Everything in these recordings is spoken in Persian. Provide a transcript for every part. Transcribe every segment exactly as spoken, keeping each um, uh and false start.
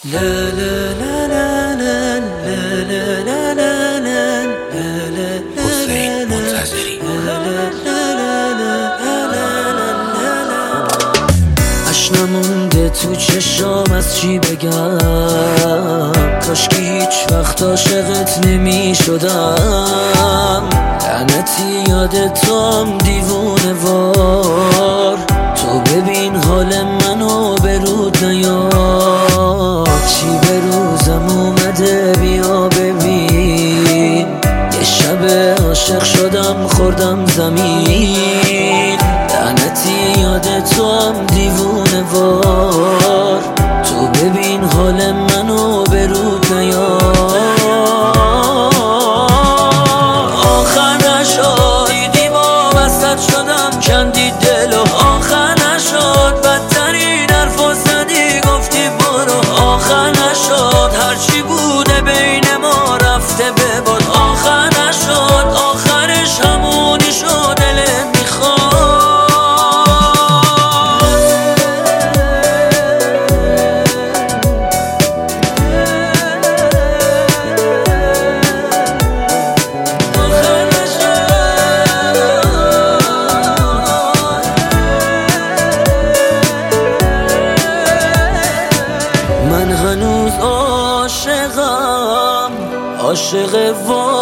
لا لا لا لا لا لا لا لا لا لا حسین منتظری. اش نمونده تو چشام، از چی بگم؟ کاش که هیچ وقت عاشقت نمی شدم. لعنتی یاد توام دیوونه وار، تو ببین حال منو به رود نیار. چی به روزم اومده بیا ببین، یه شب عاشق شدم خوردم زمین. لعنتی یاد توام دیوونه وار، تو ببین حال منو به رود نیار. آخر نشد دیدی واسط شدم کندی دلو، آخر نشد بدترین حرفو زدی گفتی برو. آخر نشد هرچی بوده بین ما رفته به باد. آخر نشد آخرش همونی شد دلت میخواد. من هنوز عاشقم، عاشق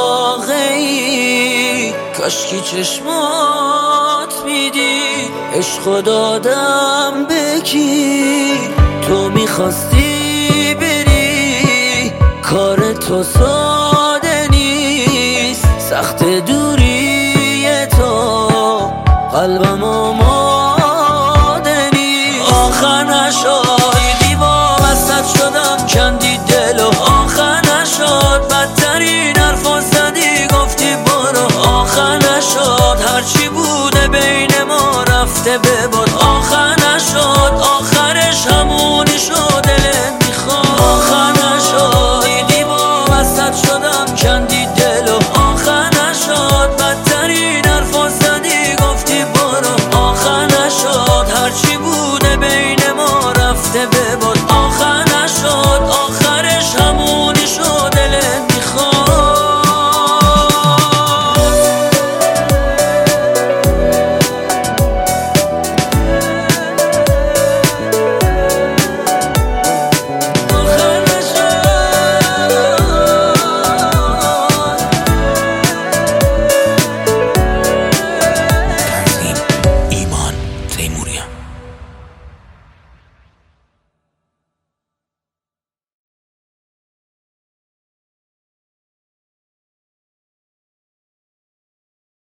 واقعی. کاشکی چشمات میدی عشقو دادم بکی. تو میخواستی بری، کار تو ساده نیست. سخت دوری تو قلبم آماده نیست. آخر نشد شدم کندی دلو، آخر نشد بدترین حرفو زدی گفتی برو. آخر نشد هرچی بوده بین ما رفته به باد. آخر نشد آخرش همونی شد دلت میخواد. آخر نشد دیدی واسط شدم کندی دلو، آخر نشد بدترین حرفو زدی گفتی برو. آخر نشد هرچی بوده بین ما رفته به باد.